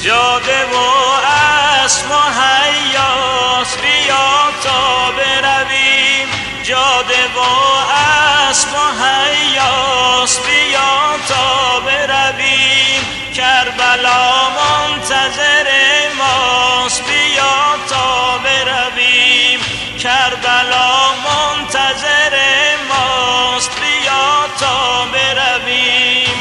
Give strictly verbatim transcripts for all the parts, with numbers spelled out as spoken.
جاده و اسب مهیاست بیا تا برویم، جاده و اسب مهیاست بیا تا برویم، کربلا منتظر ماست بیا تا برویم، کربلا منتظر ماست بیا تا برویم.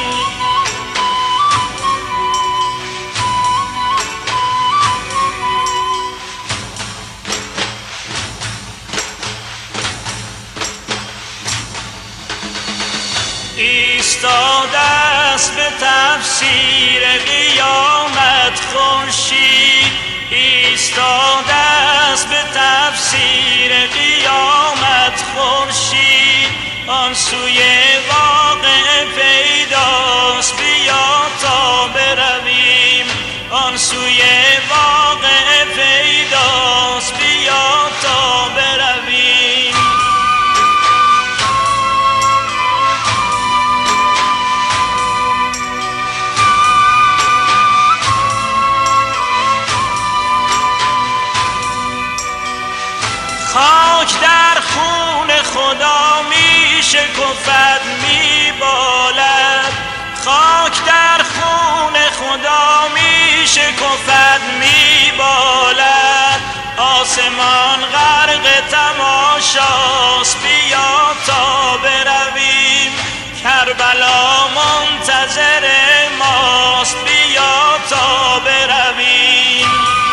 ایستاده است به تفسیر قیامت خورشید، ایستاده است به تفسیر قیامت خورشید، آن سوی واقع پیداست بیا تا برویم، آن سوی واقع پیداست بیا تا برویم. خاک در خون خدا می شکفد می بالد، خاک در خون خدا می شکفد می بالد، آسمان غرق تماشاست بیا تا برویم، کربلا منتظر ماست بیا تا برویم.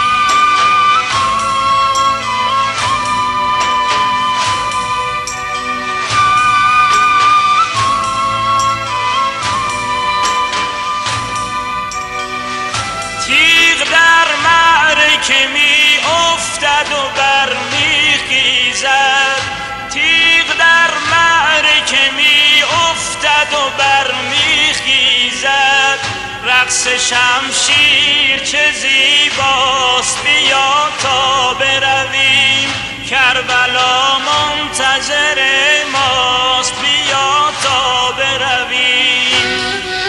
که می افتد و بر می خیزد، تیغ در معرکه می افتد و بر می خیزد، رقص شمشیر چه زیباست بیا تا برویم، کربلا منتظر ماست بیا تا برویم.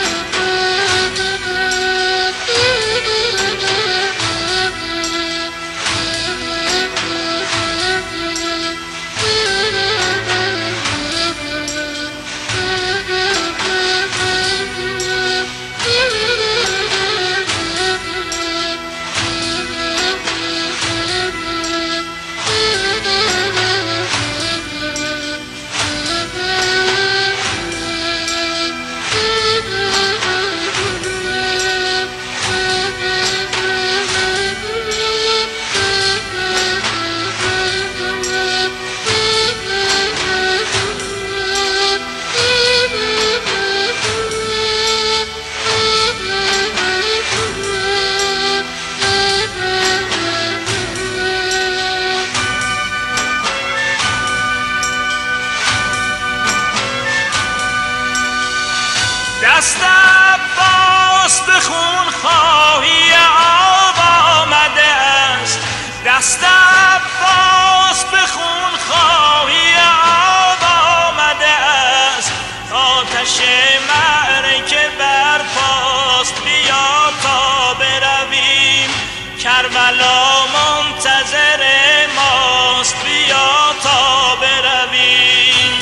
دست عباس به خون خواهی آب آمده است، دست عباس به خون خواهی آب آمده است، آتش معرکه برپاست بیا تا برویم، کربلا منتظر ماست بیا تا برویم.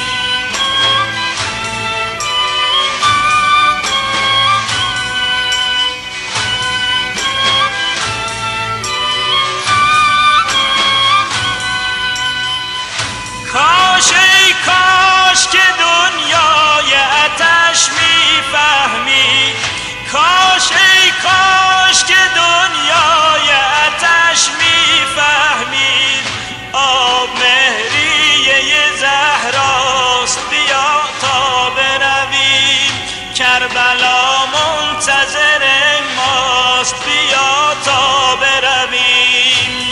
کاش ای کاش که دنیای آتش میفهمی، کاش ای کاش که دنیای آتش میفهمید، آب مهریه زهراست بیا تا برویم، کربلا منتظر ماست بیا تا برویم.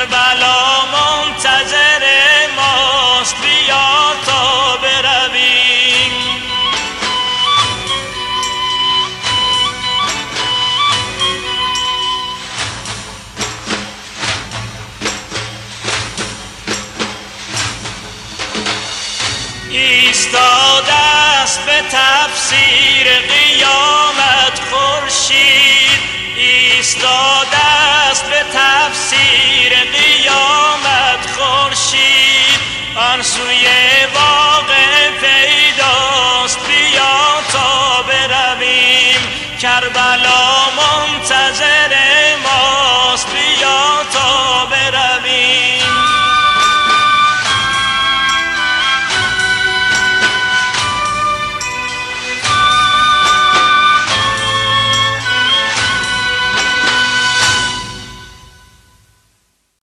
کربلا منتظر ماست، بیا تا برویم. ایستاده است به تفسیر قیامت خورشید، ایستاده است به تفسیر قیامت خورشید. آن سوی واقع پیداست، بیا تا برویم. کربلا منتظر